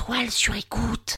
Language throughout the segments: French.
Toile sur écoute.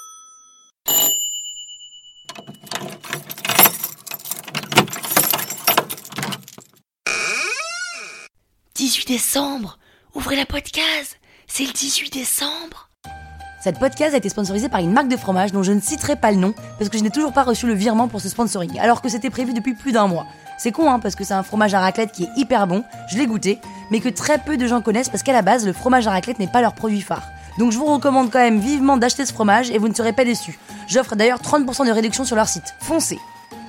« 18 décembre, ouvrez la podcast, c'est le 18 décembre !» Cette podcast a été sponsorisée par une marque de fromage dont je ne citerai pas le nom parce que je n'ai toujours pas reçu le virement pour ce sponsoring, alors que c'était prévu depuis plus d'un mois. C'est con parce que c'est un fromage à raclette qui est hyper bon, je l'ai goûté, mais que très peu de gens connaissent parce qu'à la base, le fromage à raclette n'est pas leur produit phare. Donc je vous recommande quand même vivement d'acheter ce fromage et vous ne serez pas déçus. J'offre d'ailleurs 30% de réduction sur leur site. Foncez!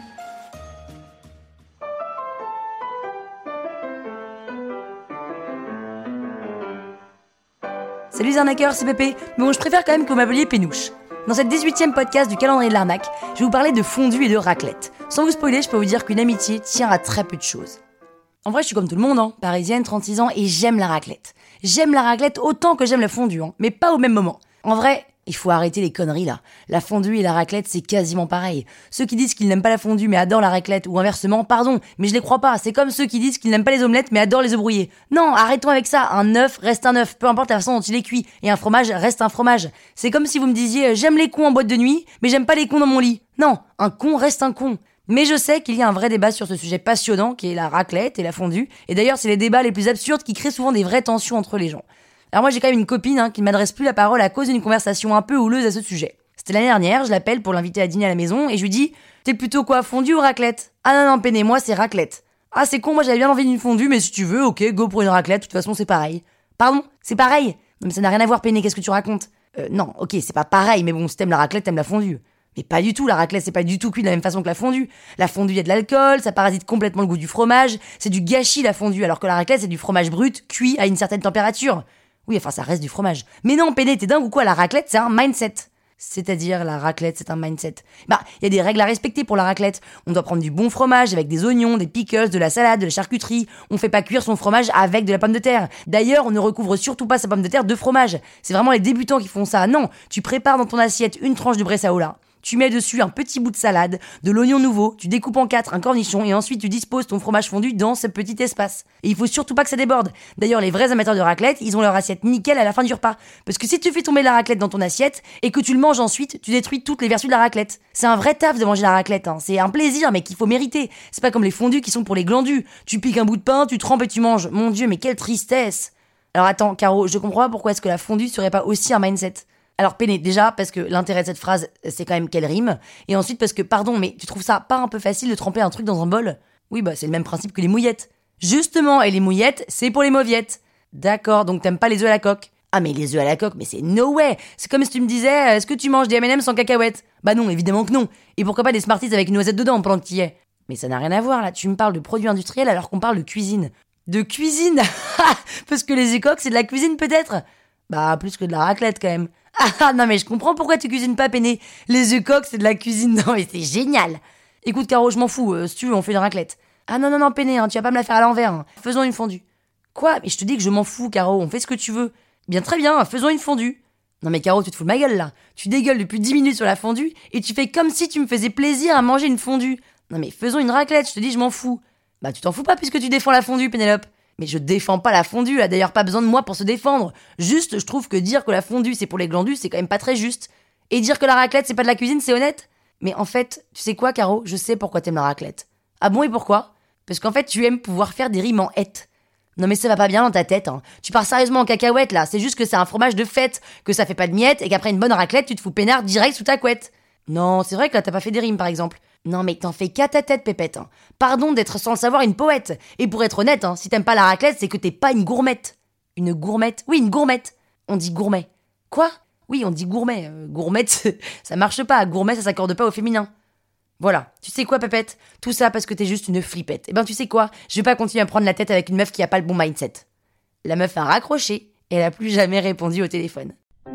Salut les arnaqueurs, c'est Pépé. Mais bon, je préfère quand même que vous m'appeliez Pénouche. Dans cette 18e podcast du calendrier de l'arnaque, je vais vous parler de fondue et de raclette. Sans vous spoiler, je peux vous dire qu'une amitié tient à très peu de choses. En vrai, je suis comme tout le monde, parisienne, 36 ans, et j'aime la raclette. J'aime la raclette autant que j'aime la fondue, mais pas au même moment. En vrai, il faut arrêter les conneries là. La fondue et la raclette, c'est quasiment pareil. Ceux qui disent qu'ils n'aiment pas la fondue mais adorent la raclette, ou inversement, pardon, mais je les crois pas. C'est comme ceux qui disent qu'ils n'aiment pas les omelettes mais adorent les œufs brouillés. Non, arrêtons avec ça. Un œuf reste un œuf, peu importe la façon dont il est cuit. Et un fromage reste un fromage. C'est comme si vous me disiez j'aime les cons en boîte de nuit, mais j'aime pas les cons dans mon lit. Non, un con reste un con. Mais je sais qu'il y a un vrai débat sur ce sujet passionnant qui est la raclette et la fondue. Et d'ailleurs, c'est les débats les plus absurdes qui créent souvent des vraies tensions entre les gens. Alors moi, j'ai quand même une copine qui ne m'adresse plus la parole à cause d'une conversation un peu houleuse à ce sujet. C'était l'année dernière, je l'appelle pour l'inviter à dîner à la maison et je lui dis « T'es plutôt quoi, fondue ou raclette ?»« Ah non, Péné, moi c'est raclette. »« Ah c'est con, moi j'avais bien envie d'une fondue, mais si tu veux, ok, go pour une raclette, de toute façon c'est pareil. »« Pardon, c'est pareil ?»« Non mais ça n'a rien à voir Péné, qu'est-ce que tu racontes ?»« Non, ok, c'est pas pareil, mais bon, si t'aimes la raclette, t'aimes la fondue. » Mais pas du tout, la raclette c'est pas du tout cuit de la même façon que la fondue. La fondue, y a de l'alcool, ça parasite complètement le goût du fromage, c'est du gâchis la fondue, alors que la raclette c'est du fromage brut, cuit à une certaine température. Oui, enfin ça reste du fromage. Mais non, Péné, t'es dingue ou quoi, la raclette c'est un mindset. C'est-à-dire, la raclette, c'est un mindset. Il y a des règles à respecter pour la raclette. On doit prendre du bon fromage avec des oignons, des pickles, de la salade, de la charcuterie. On fait pas cuire son fromage avec de la pomme de terre. D'ailleurs, on ne recouvre surtout pas sa pomme de terre de fromage. C'est vraiment les débutants qui font ça. Non, tu prépares dans ton assiette une tranche de bressaola. Tu mets dessus un petit bout de salade, de l'oignon nouveau, tu découpes en 4 un cornichon et ensuite tu disposes ton fromage fondu dans ce petit espace. Et il faut surtout pas que ça déborde. D'ailleurs, les vrais amateurs de raclette, ils ont leur assiette nickel à la fin du repas. Parce que si tu fais tomber la raclette dans ton assiette et que tu le manges ensuite, tu détruis toutes les vertus de la raclette. C'est un vrai taf de manger la raclette, C'est un plaisir, mais qu'il faut mériter. C'est pas comme les fondus qui sont pour les glandus. Tu piques un bout de pain, tu trempes et tu manges. Mon Dieu, mais quelle tristesse. Alors attends, Caro, je comprends pas pourquoi est-ce que la fondue serait pas aussi un mindset. Alors Péné, déjà parce que l'intérêt de cette phrase, c'est quand même qu'elle rime, et ensuite parce que, pardon, mais tu trouves ça pas un peu facile de tremper un truc dans un bol ? Oui, c'est le même principe que les mouillettes. Justement, et les mouillettes, c'est pour les mauviettes. D'accord, donc t'aimes pas les œufs à la coque ? Ah mais les œufs à la coque, mais c'est no way. C'est comme si tu me disais, est-ce que tu manges des M&M's sans cacahuètes ? Bah non, évidemment que non. Et pourquoi pas des Smarties avec une noisette dedans pendant que t'y es ? Mais ça n'a rien à voir là, tu me parles de produits industriels alors qu'on parle de cuisine. De cuisine ? Parce que les écoques, c'est de la cuisine peut-être ? Bah plus que de la raclette quand même. Ah non mais je comprends pourquoi tu cuisines pas, Péné. Les œufs coques c'est de la cuisine, non mais c'est génial. Écoute Caro, je m'en fous, si tu veux on fait une raclette. Ah non Péné, tu vas pas me la faire à l'envers. Faisons une fondue. Quoi ? Mais je te dis que je m'en fous Caro, on fait ce que tu veux. Bien très bien, faisons une fondue. Non mais Caro, tu te fous de ma gueule là. Tu dégueules depuis 10 minutes sur la fondue et tu fais comme si tu me faisais plaisir à manger une fondue. Non mais faisons une raclette, je te dis je m'en fous. Bah tu t'en fous pas puisque tu défends la fondue, Pénélope. Mais je défends pas la fondue, elle a d'ailleurs pas besoin de moi pour se défendre. Juste, je trouve que dire que la fondue c'est pour les glandus, c'est quand même pas très juste. Et dire que la raclette c'est pas de la cuisine, c'est honnête ? Mais en fait, tu sais quoi Caro ? Je sais pourquoi t'aimes la raclette. Ah bon et pourquoi ? Parce qu'en fait tu aimes pouvoir faire des rimes en hête. Non mais ça va pas bien dans ta tête, Tu pars sérieusement en cacahuète là, c'est juste que c'est un fromage de fête, que ça fait pas de miettes et qu'après une bonne raclette tu te fous peinard direct sous ta couette. Non, c'est vrai que là t'as pas fait des rimes par exemple. Non mais t'en fais qu'à ta tête, Pépette. Pardon d'être sans le savoir une poète. Et pour être honnête, si t'aimes pas la raclette, c'est que t'es pas une gourmette. Une gourmette ? Oui, une gourmette. On dit gourmet. Quoi ? Oui, on dit gourmet. Gourmette, ça marche pas. Gourmet, ça s'accorde pas au féminin. Voilà. Tu sais quoi, Pépette ? Tout ça parce que t'es juste une flippette. Eh ben, tu sais quoi ? Je vais pas continuer à prendre la tête avec une meuf qui a pas le bon mindset. La meuf a raccroché et elle a plus jamais répondu au téléphone.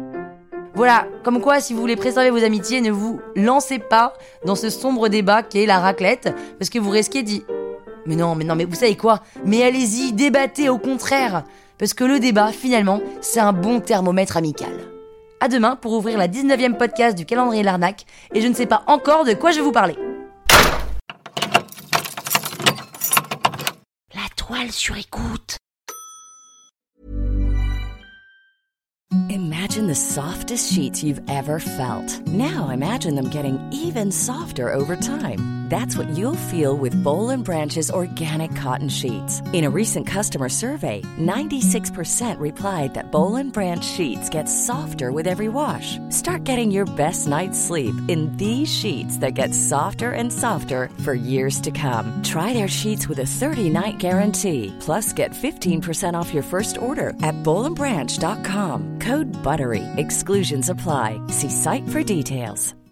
Voilà, comme quoi, si vous voulez préserver vos amitiés, ne vous lancez pas dans ce sombre débat qu'est la raclette, parce que vous risquez d'y... Mais non, mais vous savez quoi ? Mais allez-y, débattez au contraire, parce que le débat, finalement, c'est un bon thermomètre amical. À demain pour ouvrir la 19e podcast du calendrier de l'arnaque, et je ne sais pas encore de quoi je vais vous parler. La toile sur écoute. Imagine the softest sheets you've ever felt. Now imagine them getting even softer over time. That's what you'll feel with Boll & Branch's organic cotton sheets. In a recent customer survey, 96% replied that Boll & Branch sheets get softer with every wash. Start getting your best night's sleep in these sheets that get softer and softer for years to come. Try their sheets with a 30-night guarantee. Plus, get 15% off your first order at bollandbranch.com. Code BUTTERY. Exclusions apply. See site for details.